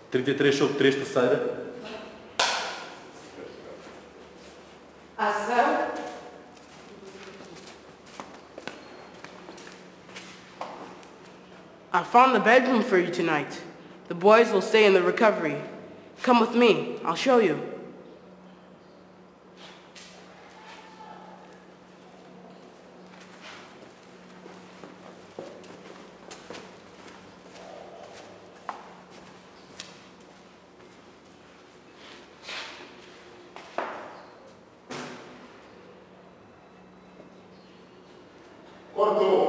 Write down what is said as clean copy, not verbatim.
33 sobre 3, terceira. Ação. I found a bedroom for you tonight. The boys will stay in the recovery. Come with me. I'll show you. Cortou.